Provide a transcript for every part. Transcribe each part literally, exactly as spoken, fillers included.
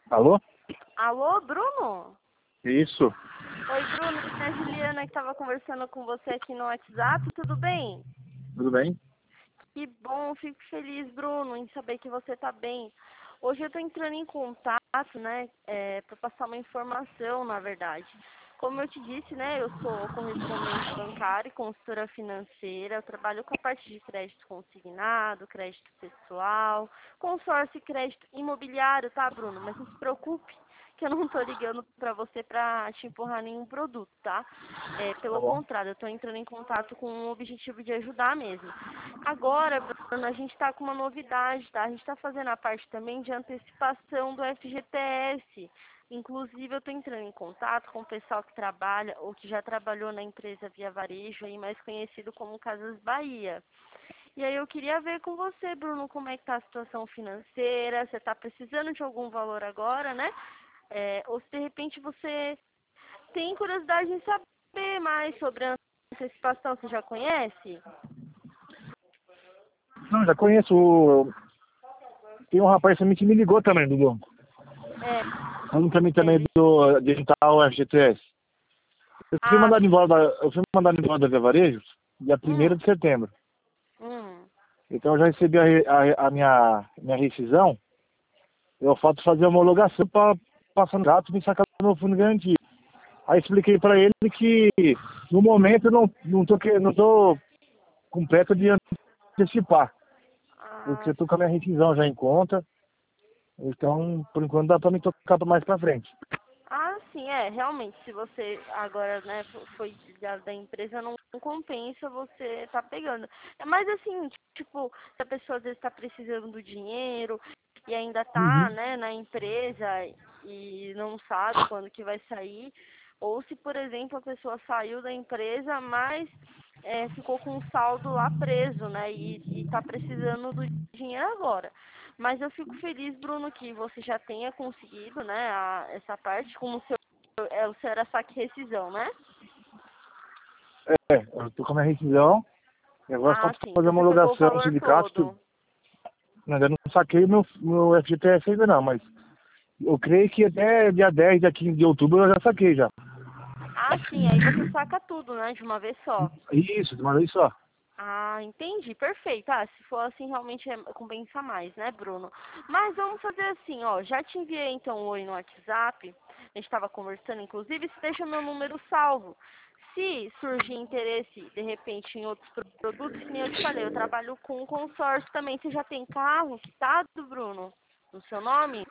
Alô? Alô, Bruno? Isso. Oi, Bruno, é a Juliana que estava conversando com você aqui no WhatsApp, tudo bem? Tudo bem? Que bom, fico feliz, Bruno, em saber que você está bem. Hoje eu estou entrando em contato, né, é, para passar uma informação, na verdade. Como eu te disse, né, eu sou correspondente bancária e consultora financeira, eu trabalho com a parte de crédito consignado, crédito pessoal, consórcio e crédito imobiliário, tá, Bruno? Mas não se preocupe, que eu não estou ligando para você para te empurrar nenhum produto, tá? É, Tá pelo bom. contrário, eu estou entrando em contato com o objetivo de ajudar mesmo. Agora, Bruno, a gente está com uma novidade, tá? A gente está fazendo a parte também de antecipação do F G T S. Inclusive, eu estou entrando em contato com o pessoal que trabalha ou que já trabalhou na empresa Via Varejo, aí mais conhecido como Casas Bahia. E aí eu queria ver com você, Bruno, como é que está a situação financeira, você está precisando de algum valor agora, né? É, ou se de repente você tem curiosidade em saber mais sobre a antecipação, você já conhece? Não, já conheço. o- Tem um rapaz também que me ligou também do banco. É, Falando pra mim também ele... do digital F G T S. Eu fui Ah, mandado embora da, eu fui mandado embora da Via Varejo dia primeiro hum, de setembro. hum. Então eu já recebi a, re- a, a minha, minha rescisão. Eu falta fazer a homologação para passar no gato e me sacar do meu fundo de garantia. Aí expliquei para ele que no momento eu não, não, tô, que- não tô com pressa de antecipar. Porque Ah, eu tô com a minha rescisão já em conta. Então, por enquanto, dá pra me tocar mais pra frente. Ah, sim, é, realmente, se você agora, né, fo- foi desligado da empresa, não compensa você tá pegando. É mais assim, tipo, se a pessoa às vezes tá precisando do dinheiro e ainda tá, Uhum. né, na empresa e não sabe quando que vai sair, ou se, por exemplo, a pessoa saiu da empresa, mas é, ficou com um saldo lá preso, né, e, e tá precisando do dinheiro agora. Mas eu fico feliz, Bruno, que você já tenha conseguido, né, a- essa parte, como o seu, é, o seu era saque rescisão, né? É, eu tô com a minha rescisão. E agora Ah, falta sim, fazer então uma você pegou o homologação, valor sindicato, tudo. todo. Ainda não saquei o meu, meu F G T S ainda não, mas eu creio que até dia dez, dia quinze de outubro eu já saquei já. Ah, sim, aí você saca tudo, né, de uma vez só. Isso, de uma vez só. Ah, entendi, perfeito. Ah, se for assim, realmente é, compensa mais, né, Bruno? Mas vamos fazer assim, ó, já te enviei então um oi no WhatsApp, a gente estava conversando, inclusive, você deixa meu número salvo. Se surgir interesse, de repente, em outros pro- produtos, que nem eu te falei, eu trabalho com consórcio também. Você já tem carro quitado, Bruno? No seu nome?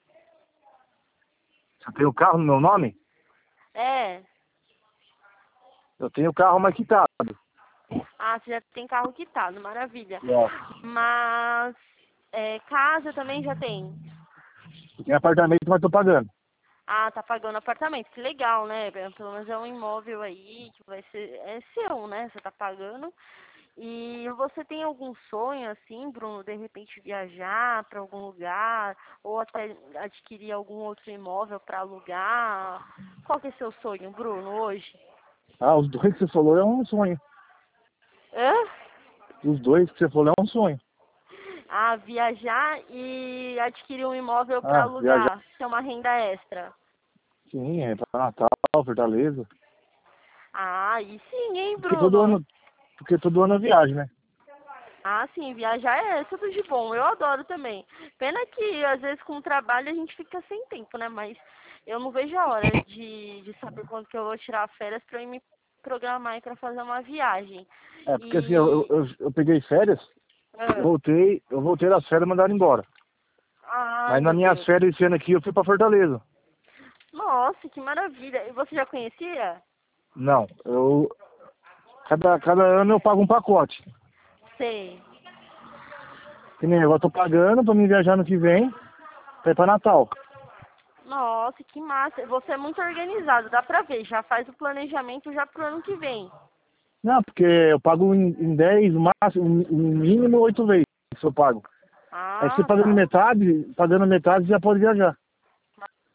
Você tem o carro no meu nome? É. Eu tenho o carro mais quitado. Ah, você já tem carro quitado, maravilha. Ó, Mas é, casa também já tem. eu tenho apartamento, mas tô pagando. Ah, tá pagando apartamento, que legal, né? Pelo menos é um imóvel aí que vai ser, é seu, né? Você tá pagando. E você tem algum sonho, assim, Bruno, de repente viajar para algum lugar, ou até adquirir algum outro imóvel para alugar? Qual que é seu sonho, Bruno, hoje? Ah, os dois que você falou é um sonho. Hã? Os dois que você falou é um sonho. Ah, viajar e adquirir um imóvel para Ah, viajar. alugar, que é uma renda extra. Sim, é pra Natal, Fortaleza. Ah, aí sim, hein, Porque todo Bruno? ano, porque todo ano eu viajo, né? Ah, sim, viajar é tudo de bom. Eu adoro também. Pena que às vezes com o trabalho a gente fica sem tempo, né? Mas eu não vejo a hora de, de saber quando que eu vou tirar férias para eu me programar e para fazer uma viagem. É, porque assim, eu, eu, E eu eu peguei férias, eu ah, voltei, eu voltei das férias e mandaram embora. ai, Mas nas meu minhas Deus. férias esse ano aqui eu fui pra Fortaleza. Nossa, que maravilha. E você já conhecia? Não, eu. Cada, cada ano eu pago um pacote. Sei. Que nem eu tô pagando pra mim viajar no que vem, pra ir pra Natal. Nossa, que massa. Você é muito organizado, dá pra ver. Já faz o planejamento já pro ano que vem. Não, porque eu pago em, em dez, máximo, no mínimo oito vezes que eu pago. Aí você Ah, pagando tá. metade, pagando metade já pode viajar. Maravilha.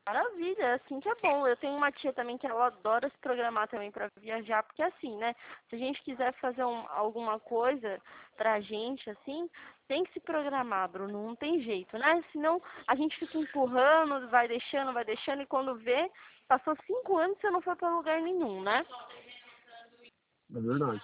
maravilha, assim que é bom. Eu tenho uma tia também que ela adora se programar também para viajar, porque assim, né? Se a gente quiser fazer um, alguma coisa pra gente, assim, tem que se programar, Bruno, não tem jeito, né? Senão a gente fica empurrando, vai deixando, vai deixando, e quando vê, passou cinco anos e você não foi para lugar nenhum, né? É verdade.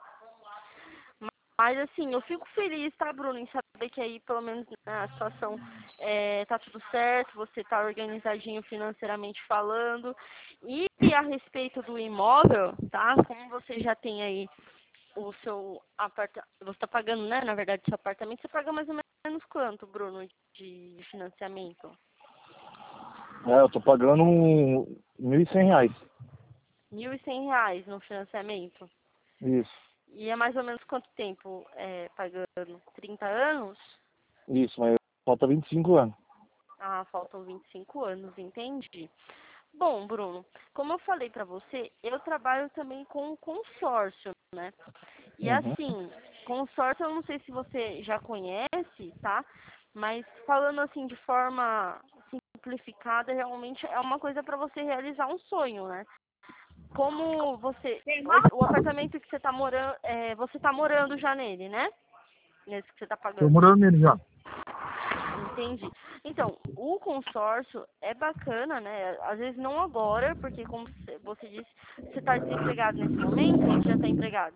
Mas assim, eu fico feliz, tá, Bruno, em saber que aí, pelo menos, né, a situação é, tá tudo certo, você tá organizadinho financeiramente falando. E a respeito do imóvel, tá? Como você já tem aí o seu apartamento, você tá pagando, né, na verdade, seu apartamento, você paga mais ou menos quanto, Bruno, de financiamento? É, eu tô pagando um mil e cem reais. Mil e cem reais no financiamento. Isso, E é mais ou menos quanto tempo é, pagando? Trinta anos? isso, mas falta vinte e cinco anos. Ah, faltam vinte e cinco anos, entendi. Bom, Bruno, como eu falei para você, eu trabalho também com consórcio, né? E Uhum. assim, consórcio eu não sei se você já conhece, tá? Mas falando assim de forma simplificada, realmente é uma coisa para você realizar um sonho, né? Como você, o, o apartamento que você tá morando, é, você tá morando já nele, né? Nesse que você tá Tô pagando. morando nele já. Entendi. Então, o consórcio é bacana, né? Às vezes não agora, porque como cê- você disse, você está desempregado nesse momento ou já está empregado?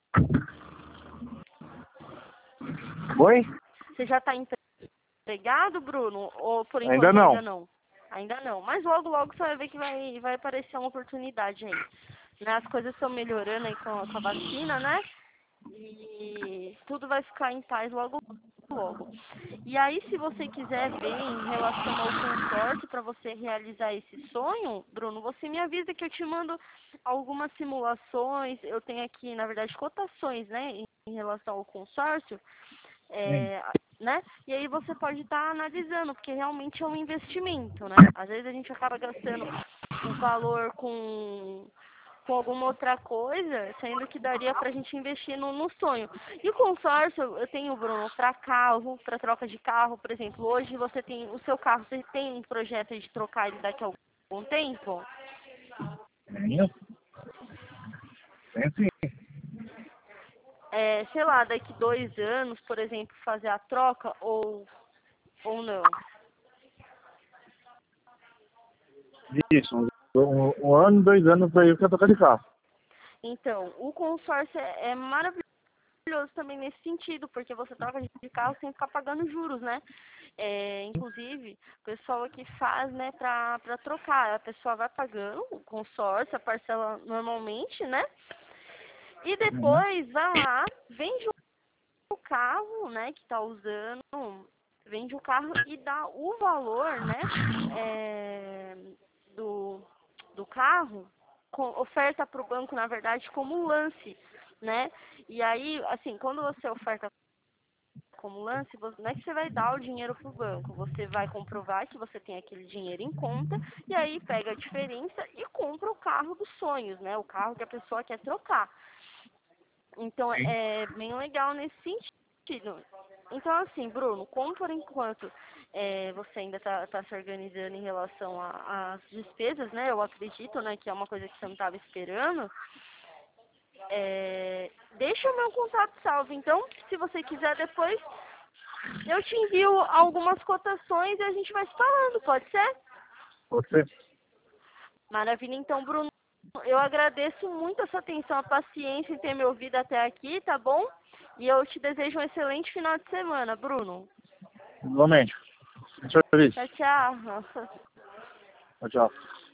Oi? Você já está empregado, Bruno? Ou por Ainda enquanto não. ainda não? Ainda não. Mas logo, logo você vai ver que vai, vai aparecer uma oportunidade aí. Né? As coisas estão melhorando aí com a, com a vacina, né? E tudo vai ficar em paz logo, logo. E aí, se você quiser ver em relação ao consórcio para você realizar esse sonho, Bruno, você me avisa que eu te mando algumas simulações. Eu tenho aqui, na verdade, cotações, né, em, em relação ao consórcio, Sim. é, né? E aí você pode estar analisando, porque realmente é um investimento, né? Às vezes a gente acaba gastando o valor com com alguma outra coisa, sendo que daria pra gente investir no, no sonho. E o consórcio, eu tenho, Bruno, para carro, para troca de carro, por exemplo, hoje você tem o seu carro, você tem um projeto de trocar ele daqui a algum tempo? Tenho? Tenho sim. É, sei lá, daqui dois anos, por exemplo, fazer a troca ou, ou não? Isso, um, um, um ano, dois anos pra eu que eu tocar de carro. Então, o consórcio é, é maravilhoso também nesse sentido, porque você troca de carro sem ficar pagando juros, né? É, inclusive, o pessoal aqui faz, né, pra, pra trocar. A pessoa vai pagando o consórcio, a parcela normalmente, né? E Uhum. depois vai lá, vende o carro, né, que tá usando, vende o carro e dá o valor, né, é, do, do carro, com, oferta para o banco, na verdade, como um lance, né? E aí, assim, quando você oferta como lance, você, não é que você vai dar o dinheiro para o banco, você vai comprovar que você tem aquele dinheiro em conta e aí pega a diferença e compra o carro dos sonhos, né? O carro que a pessoa quer trocar. Então é bem legal nesse sentido. Então assim, Bruno, como por enquanto é, você ainda está tá se organizando em relação às despesas, né? Eu acredito, né, que é uma coisa que você não estava esperando. É, deixa o meu contato salvo. Então, se você quiser depois, eu te envio algumas cotações e a gente vai se falando, pode ser? Você? Maravilha. Então, Bruno, eu agradeço muito a sua atenção, a paciência em ter me ouvido até aqui, tá bom? E eu te desejo um excelente final de semana, Bruno. Igualmente. Tchau, feliz. Tchau, tchau. Tchau, tchau.